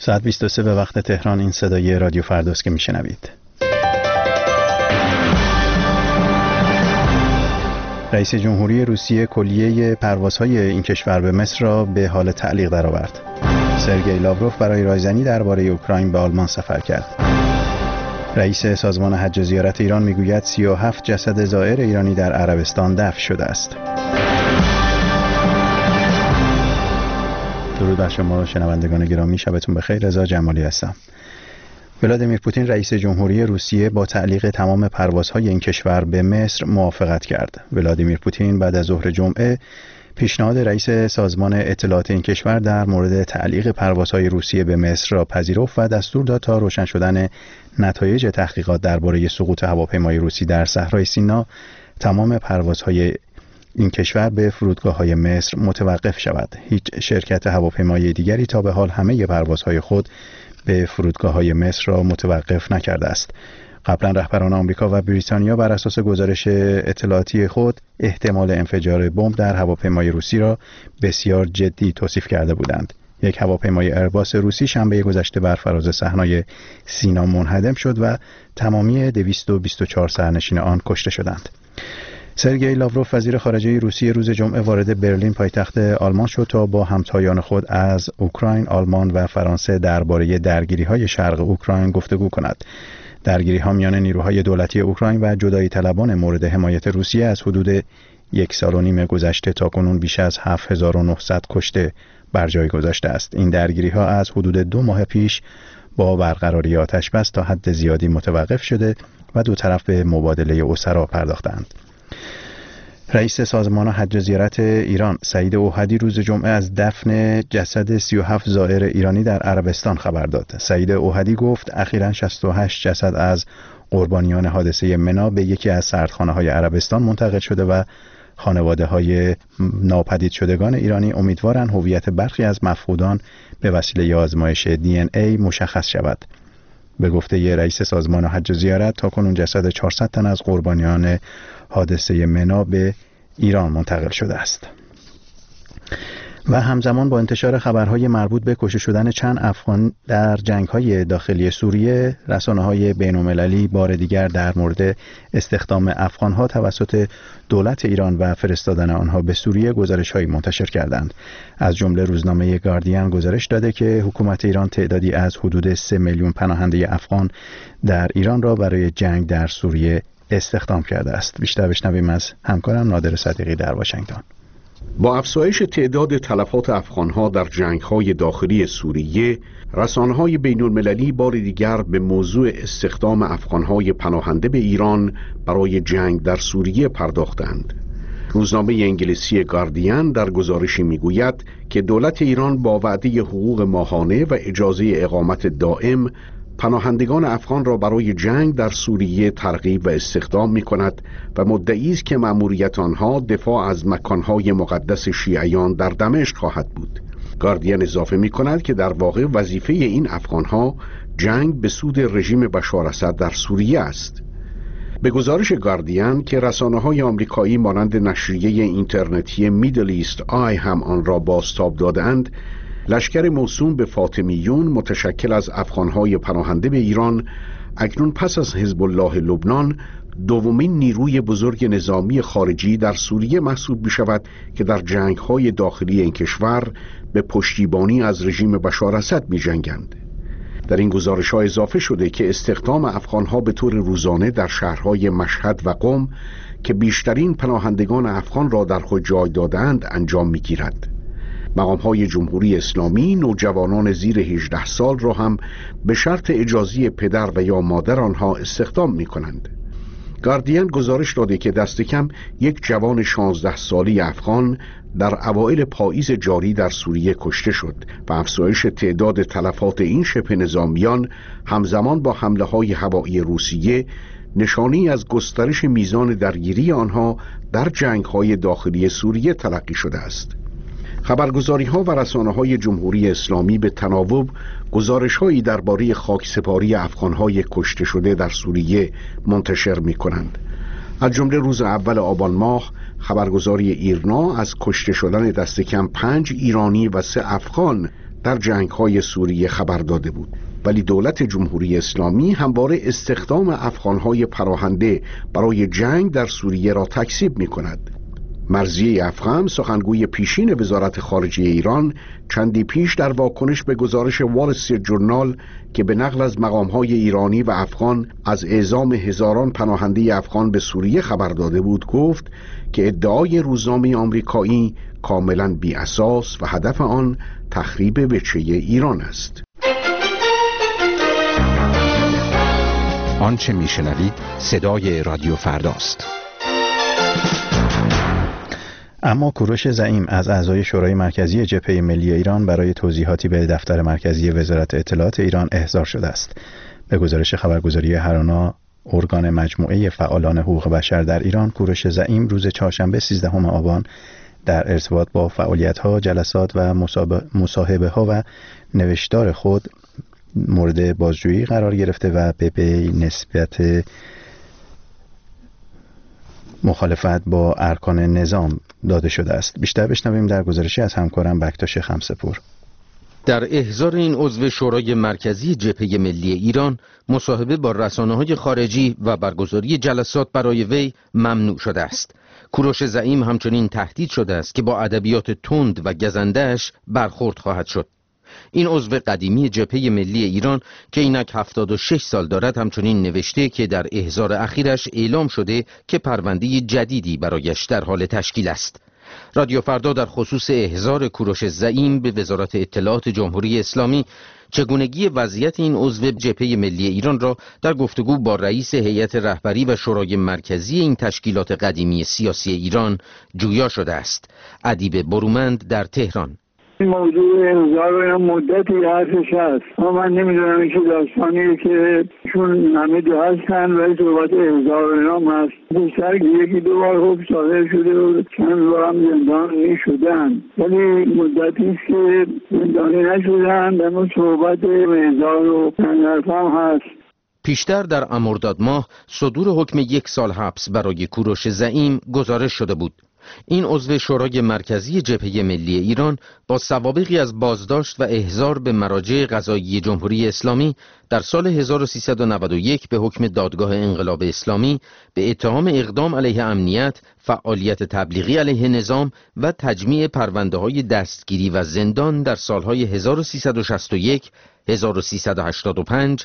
ساعت 23 به وقت تهران. این صدای رادیو فردوس که میشنوید. رئیس جمهوری روسیه کلیه پروازهای این کشور به مصر را به حال تعلیق درآورد. سرگئی لاوروف برای رایزنی درباره اوکراین به آلمان سفر کرد. رئیس سازمان حج و زیارت ایران میگوید 37 جسد زائر ایرانی در عربستان دفن شده است. درود بر شما شنوندگان گرامی، شبتون بخیر. رضا جمالی هستم. ولادیمیر پوتین رئیس جمهوری روسیه با تعلیق تمام پروازهای این کشور به مصر موافقت کرد. ولادیمیر پوتین بعد از ظهر جمعه پیشنهاد رئیس سازمان اطلاعات این کشور در مورد تعلیق پروازهای روسیه به مصر را پذیرفت و دستور داد تا روشن شدن نتایج تحقیقات درباره سقوط هواپیمای روسی در صحرای سینا تمام پروازهای این کشور به فرودگاه‌های مصر متوقف شود. هیچ شرکت هواپیمایی دیگری تا به حال همه پروازهای خود به فرودگاه‌های مصر را متوقف نکرده است. قبلا رهبران آمریکا و بریتانیا بر اساس گزارش اطلاعاتی خود احتمال انفجار بمب در هواپیمای روسی را بسیار جدی توصیف کرده بودند. یک هواپیمای ایرباس روسی شنبه گذشته بر فراز صحرای سینا منهدم شد و تمامی 224 سرنشین آن کشته شدند. سرگئی لاوروف وزیر خارجه روسیه روز جمعه وارد برلین پایتخت آلمان شد تا با همتایان خود از اوکراین، آلمان و فرانسه درباره درگیری‌های شرق اوکراین گفتگو کند. درگیری‌ها میان نیروهای دولتی اوکراین و جدایی طلبان مورد حمایت روسیه از حدود 1.5 سال گذشته تاکنون بیش از 7900 کشته بر جای گذاشته است. این درگیری‌ها از حدود 2 ماه پیش با برقراری آتش‌بس تا حد زیادی متوقف شده و دو طرف به مبادله اسرا پرداختند. رئیس سازمان حج و زیارت ایران سعید اوحدی روز جمعه از دفن جسد 37 زائر ایرانی در عربستان خبر داد. سعید اوحدی گفت اخیراً 68 جسد از قربانیان حادثه منا به یکی از سردخانه‌های عربستان منتقل شده و خانواده‌های ناپدید شدگان ایرانی امیدوارند هویت برخی از مفقودان به وسیله آزمایش DNA مشخص شود. به گفته رئیس سازمان حج و زیارت تاکنون جسد 400 تن از قربانیان حادثه منا به ایران منتقل شده است. و همزمان با انتشار خبرهای مربوط به کشته شدن چند افغان در جنگ‌های داخلی سوریه، رسانه‌های بین‌المللی بار دیگر در مورد استخدام افغان‌ها توسط دولت ایران و فرستادن آنها به سوریه گزارش‌هایی منتشر کردند. از جمله روزنامه گاردین گزارش داده که حکومت ایران تعدادی از حدود 3 میلیون پناهنده افغان در ایران را برای جنگ در سوریه استخدام کرده است. بیشتر بشنویم از همکارم نادر صدیقی در واشنگتن. با افزایش تعداد تلفات افغان‌ها در جنگ‌های داخلی سوریه، رسانه‌های بین‌المللی بار دیگر به موضوع استخدام افغان‌های پناهنده به ایران برای جنگ در سوریه پرداختند. روزنامه انگلیسی گاردین در گزارشی می‌گوید که دولت ایران با وعده حقوق ماهانه و اجازه اقامت دائم پناهندگان افغان را برای جنگ در سوریه ترغیب و استخدام می کند و مدعی است که مأموریت آنها دفاع از مکانهای مقدس شیعیان در دمشق خواهد بود. گاردین اضافه می کند که در واقع وظیفه این افغانها جنگ به سود رژیم بشار اسد در سوریه است. به گزارش گاردین که رسانه‌های آمریکایی مانند نشریه اینترنتی میدل ایست آی هم آن را بازتاب دادند، لشکر موسوم به فاطمیون متشکل از افغانهای پناهنده به ایران اکنون پس از حزب الله لبنان دومین نیروی بزرگ نظامی خارجی در سوریه محسوب می شود که در جنگ‌های داخلی این کشور به پشتیبانی از رژیم بشار اسد می جنگند. در این گزارش‌ها اضافه شده که استخدام افغانها به طور روزانه در شهرهای مشهد و قم که بیشترین پناهندگان افغان را در خود جای دادند انجام می گیرد. مقام‌های جمهوری اسلامی نوجوانان زیر 18 سال را هم به شرط اجازه پدر و یا مادر آنها استخدام می‌کنند. گاردین گزارش داده که دست کم یک جوان 16 ساله افغان در اوایل پاییز جاری در سوریه کشته شد و افزایش تعداد تلفات این شبه نظامیان همزمان با حمله‌های هوایی روسیه نشانی از گسترش میزان درگیری آنها در جنگ‌های داخلی سوریه تلقی شده است. خبرگزاری‌ها و رسانه‌های جمهوری اسلامی به تناوب گزارش‌هایی درباره خاکسپاری افغان‌های کشته شده در سوریه منتشر می‌کنند. از جمله روز اول آبان ماه خبرگزاری ایرنا از کشته شدن دست کم 5 ایرانی و 3 افغان در جنگ‌های سوریه خبر داده بود، ولی دولت جمهوری اسلامی همواره استخدام افغان‌های پناهنده برای جنگ در سوریه را تکذیب می‌کند. مرضیه افخم، سخنگوی پیشین وزارت خارجه ایران، چندی پیش در واکنش به گزارش وال استریت جورنال که به نقل از مقام‌های ایرانی و افغان از اعزام هزاران پناهنده افغان به سوریه خبر داده بود، گفت که ادعای روزنامه آمریکایی کاملاً بی اساس و هدف آن تخریب وجهه ایران است. آنچه میشنوید صدای رادیو فرداست. اما کوروش زعیم از اعضای شورای مرکزی جبهه ملی ایران برای توضیحاتی به دفتر مرکزی وزارت اطلاعات ایران احضار شده است. به گزارش خبرگزاری هرانا، ارگان مجموعه فعالان حقوق بشر در ایران، کوروش زعیم روز چهارشنبه 13 آبان در ارتباط با فعالیت‌ها، جلسات و مصاحبه‌ها و نوشتار خود مورد بازجویی قرار گرفته و به نسبت مخالفت با ارکان نظام داده شده است. بیشتر بشنویم در گزارشی از همکارم بکتاش خمسه‌پور. در احضار این عضو شورای مرکزی جبهه ملی ایران، مصاحبه با رسانه‌های خارجی و برگزاری جلسات برای وی ممنوع شده است. کوروش زعیم همچنین تهدید شده است که با ادبیات تند و گزنده‌اش برخورد خواهد شد. این عضو قدیمی جبهه ملی ایران که اینک 76 سال دارد همچنین نوشته که در احضار اخیرش اعلام شده که پرونده جدیدی برایش در حال تشکیل است. رادیو فردا در خصوص احضار کوروش زعیم به وزارت اطلاعات جمهوری اسلامی چگونگی وضعیت این عضو جبهه ملی ایران را در گفتگو با رئیس هیئت رهبری و شورای مرکزی این تشکیلات قدیمی سیاسی ایران جویا شده است. ادیب برومند در تهران. این موضوع احضار مدتی حرفش هست، اما من نمیدونم که داستانیه که چون همه دو هستن و صحبت احضار نام هست. بیشتر یکی دو بار خوب صادر شده و چند بار هم زندان میشدن، ولی مدتی است که زندانی نشدن، اما صحبت احضار و حرفام هست. پیشتر در مرداد ماه صدور حکم 1 سال حبس برای کوروش زعیم گزارش شده بود. این عضو شورای مرکزی جبهه ملی ایران با سوابقی از بازداشت و احضار به مراجع قضایی جمهوری اسلامی در سال 1391 به حکم دادگاه انقلاب اسلامی به اتهام اقدام علیه امنیت، فعالیت تبلیغی علیه نظام و تجمیع پرونده‌های دستگیری و زندان در سالهای 1361، 1385،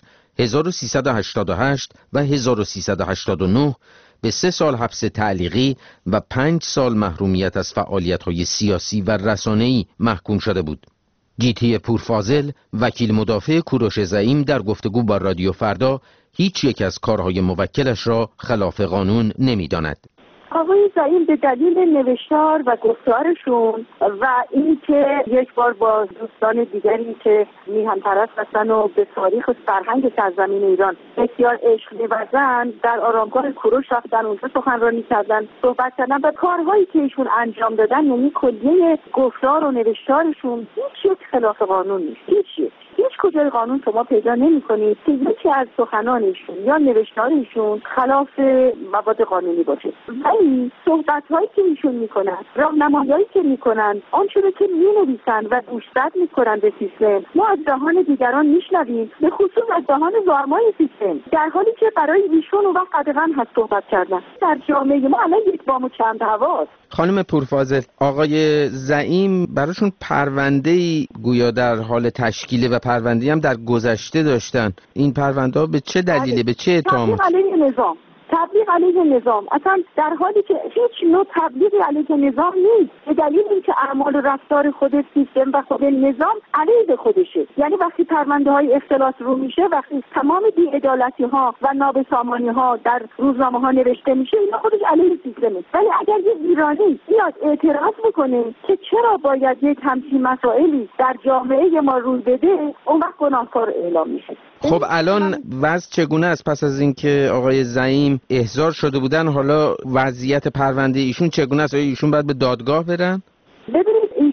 1388 و 1389 به 3 سال حبس تعلیقی و 5 سال محرومیت از فعالیت‌های سیاسی و رسانه‌ای محکوم شده بود. گیتی پورفاضل، وکیل مدافع کوروش زعیم، در گفتگو با رادیو فردا هیچ یک از کارهای موکلش را خلاف قانون نمی‌داند. آقای زعیم به دلیل نوشتار و گفتارشون و اینکه یک بار با دوستان دیگری که میهن پرست هستن و به تاریخ فرهنگ سرزمین ایران بسیار عشق می‌ورزن، در آرامگاه کوروش رفتن، اونجا سخنرانی کردن، صحبت کردن و کارهایی که ایشون انجام دادن، یعنی کلیه گفتار و نوشتارشون هیچ یک خلاف قانون نیست. هیچ کجای قانون شما پیدا نمی‌کنید که یکی از سخنانشون یا نوشتارشون خلاف مواد قانونی باشه. ولی صحبت‌هایی که ایشون می‌کنن، راهنمایی‌هایی که می‌کنن، آنچه که می‌نویسن و گوشزد می‌کنن به سیستم، ما از دهان دیگران می‌شنویم، به خصوص از دهان زارمای سیستم، در حالی که برای ایشون اون وقت قدغن هست صحبت کردن. در جامعه ما الان یک بام و چند هواست. خانم پورفاضل، آقای زعیم براشون پرونده‌ای گویا در حال تشکیله و پرونده‌ای هم در گذشته داشتن. این پرونده‌ها به چه دلیله، به چه اتهاماتی؟ تبلیغ علیه نظام، اصلا در حالی که هیچ نوع تبلیغی علیه نظام نیست، به دلیل اینکه اعمال و رفتار خود سیستم و خود نظام علیه خودشه. یعنی وقتی پرونده‌های اختلاس رو میشه، وقتی تمام بی‌عدالتی‌ها و نابسامانی‌ها در روزنامه‌ها نوشته میشه، اینا خودش علیه سیستمه. ولی اگر یه ایرانی بیاد اعتراض بکنه که چرا باید یک همچین مسائلی در جامعه ما روی بده، اون وقت گناهکار اعلام میشه. خب الان وضع چگونه است پس از اینکه آقای زعیم احضار شده بودن؟ حالا وضعیت پرونده ایشون چگونه است؟ ایشون باید به دادگاه برن؟ ببینید ایشون که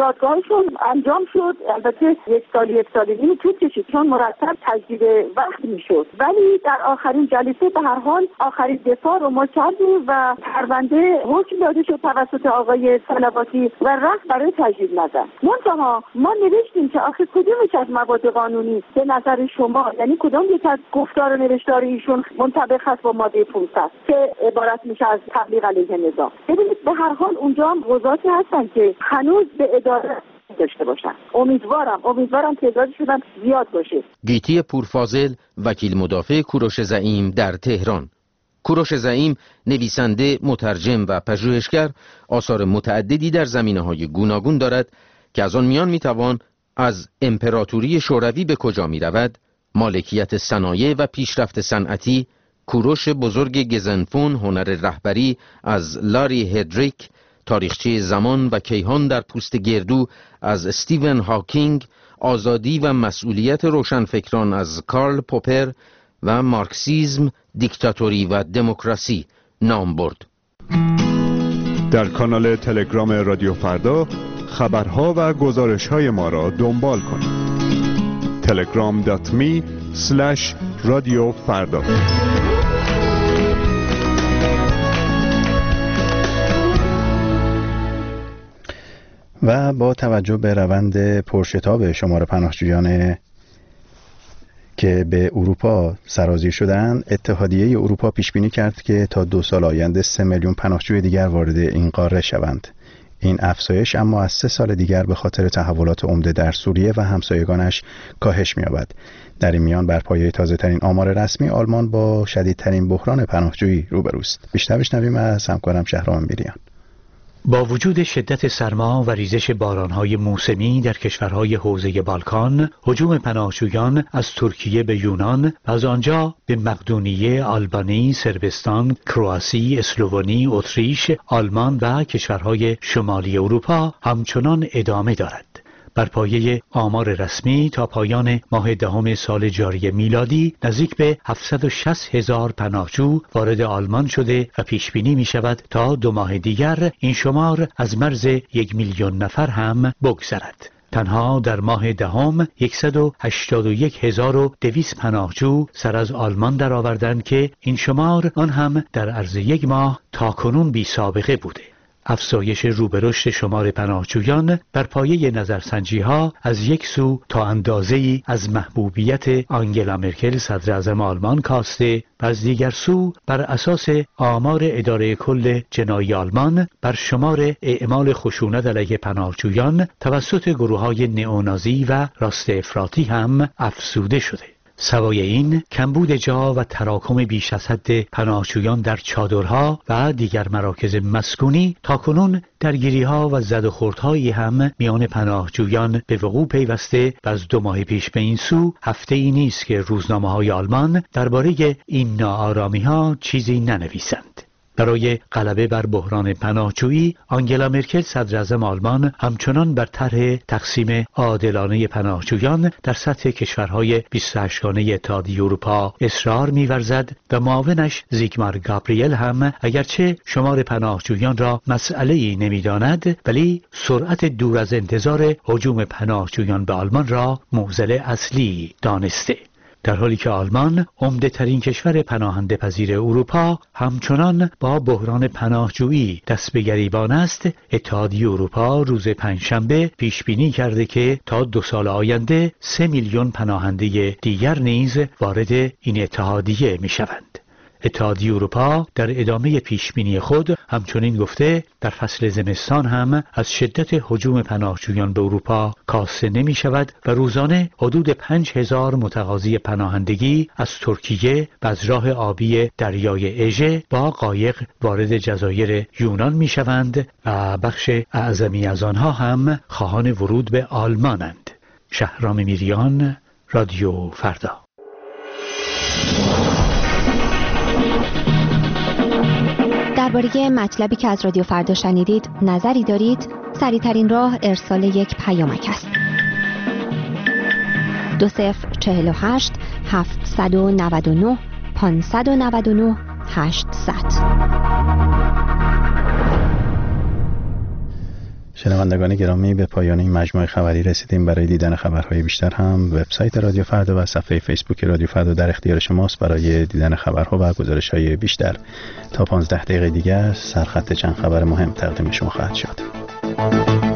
دادگاهشون انجام شد. البته یک سال نیم طول کشید چون مرتب تجدید وقت میشد، ولی در آخرین جلسه به هر حال آخرین دفاع رو ما کردیم و پرونده حکم داده شد توسط آقای صلواتی و رفت برای تجدید نظر. منتها ما نوشتیم که آخه کدومش از مواد قانونی به نظر شما، یعنی کدام یک از گفتار و نوشتار ایشون منطبق است با ماده 500 که عبارت میشه از تبلیغ علیه نظام. ببینید به هر حال اونجا هم قضاتی هستن که هنوز به اداره داشته باشن. امیدوارم تعدادشون هم زیاد باشه. گیتی پورفاضل، وکیل مدافع کوروش زعیم در تهران. کوروش زعیم نویسنده، مترجم و پژوهشگر آثار متعددی در زمینه‌های گوناگون دارد که از آن میان میتوان از امپراتوری شوروی به کجا میرود، مالکیت صنایع و پیشرفت صنعتی، کوروش بزرگ گزنفون، هنر رهبری از لاری هدریک، تاریخچه زمان و کیهان در پوست گردو از استیون هاکینگ، آزادی و مسئولیت روشنفکران از کارل پوپر و مارکسیسم، دیکتاتوری و دموکراسی نام برد. در کانال تلگرام رادیو فردا خبرها و گزارش‌های ما را دنبال کنید. telegram.me/رادیو فردا. و با توجه به روند پرشتاب شمار پناهجویان که به اروپا سرازیر شدند، اتحادیه اروپا پیش بینی کرد که تا 2 سال آینده 3 میلیون پناهجوی دیگر وارد این قاره شوند. این افزایش اما از 3 سال دیگر به خاطر تحولات عمده در سوریه و همسایگانش کاهش می‌یابد. در این میان بر پایه تازه‌ترین آمار رسمی، آلمان با شدیدترین بحران پناهجویی روبروست. بیشتر بشنویم از همکارم شهرام میریان. با وجود شدت سرما و ریزش بارانهای موسمی در کشورهای حوزه بالکان، هجوم پناهجویان از ترکیه به یونان و از آنجا به مقدونیه، آلبانی، صربستان، کرواسی، اسلوونی، اتریش، آلمان و کشورهای شمالی اروپا همچنان ادامه دارد. بر پایه آمار رسمی تا پایان ماه دهم سال جاری میلادی نزدیک به 760,000 پناهجو وارد آلمان شده و پیش بینی می شود تا 2 ماه دیگر این شمار از مرز 1 میلیون نفر هم بگذرد. تنها در ماه دهم 181,200 پناهجو سر از آلمان درآوردند که این شمار آن هم در عرض 1 ماه تاکنون بی سابقه بوده. افزایش روبرشت شمار پناهجویان بر پایه نظرسنجی‌ها از یک سو تا اندازه‌ای از محبوبیت آنگلا مرکل صدراعظم آلمان کاسته و از دیگر سو بر اساس آمار اداره کل جنایی آلمان بر شمار اعمال خشونت علیه پناهجویان توسط گروه‌های نئونازی و راست افراطی هم افزوده شده. سوای این، کمبود جا و تراکم بیش از حد پناهجویان در چادرها و دیگر مراکز مسکونی تاکنون درگیری‌ها و زد و خوردهایی هم میان پناهجویان به وقوع پیوسته و از 2 ماه پیش به این سو هفته‌ای نیست که روزنامه‌های آلمان درباره این ناآرامی‌ها چیزی ننویسند. برای غلبه بر بحران پناهجویی، آنگلا مرکل صدراعظم آلمان همچنان بر طرح تقسیم عادلانه پناهجویان در سطح کشورهای 28گانه اتحادیه اروپا اصرار می‌ورزد و معاونش زیگمار گابریل هم اگرچه شمار پناهجویان را مسئله‌ای نمی‌داند، ولی سرعت دور از انتظار هجوم پناهجویان به آلمان را معضل اصلی دانسته. در حالی که آلمان عمده ترین کشور پناهنده پذیر اروپا همچنان با بحران پناهجویی دست به گریبان است، اتحادیه اروپا روز پنجشنبه پیش بینی کرده که تا 2 سال آینده 3 میلیون پناهنده دیگر نیز وارد این اتحادیه می شوند. اتحادیه اروپا در ادامه پیشبینی خود همچنین گفته در فصل زمستان هم از شدت هجوم پناهجویان به اروپا کاسته نمی شود و روزانه حدود 5,000 متقاضی پناهندگی از ترکیه و از راه آبی دریای اژه با قایق وارد جزایر یونان می شوند و بخش اعظمی از آنها هم خواهان ورود به آلمانند. شهرام میریان، رادیو فردا. درباره مطلبی که از رادیو فردا شنیدید نظری دارید؟ سریع‌ترین راه ارسال یک پیامک است. 2048 799 599 800. شنوندگان گرامی، به پایان این مجموعه خبری رسیدیم. برای دیدن خبرهای بیشتر هم وبسایت رادیو فردا و صفحه فیسبوک رادیو فردا در اختیار شماست برای دیدن خبرها و گزارش‌های بیشتر. تا 15 دقیقه دیگر سرخط چند خبر مهم تقدیم شما خواهد شد.